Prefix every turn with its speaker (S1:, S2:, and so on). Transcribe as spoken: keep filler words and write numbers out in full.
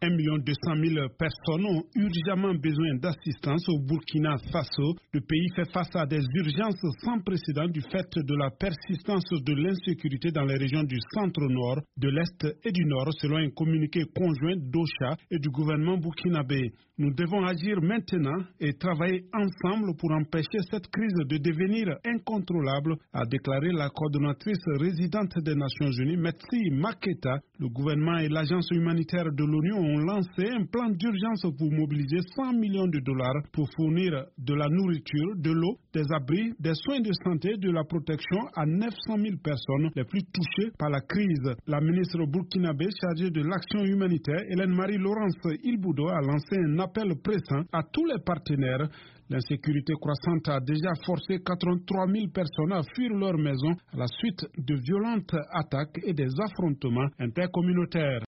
S1: un million deux cent mille personnes ont urgemment besoin d'assistance au Burkina Faso. Le pays fait face à des urgences sans précédent du fait de la persistance de l'insécurité dans les régions du centre-nord, de l'est et du nord, selon un communiqué conjoint d'Ocha et du gouvernement burkinabé. Nous devons agir maintenant et travailler ensemble pour empêcher cette crise de devenir incontrôlable, a déclaré la coordonnatrice résidente des Nations Unies, Metsi Maketa. Le gouvernement et l'agence humanitaire de l'ONU ont lancé un plan d'urgence pour mobiliser cent millions de dollars pour fournir de la nourriture, de l'eau, des abris, des soins de santé, de la protection à neuf cent mille personnes les plus touchées par la crise. La ministre burkinabé chargée de l'action humanitaire, Hélène Marie Laurence Ilboudo, a lancé un appel pressant à tous les partenaires. L'insécurité croissante a déjà forcé quatre-vingt-trois mille personnes à fuir leur maison à la suite de violentes attaques et des affrontements intercommunautaires.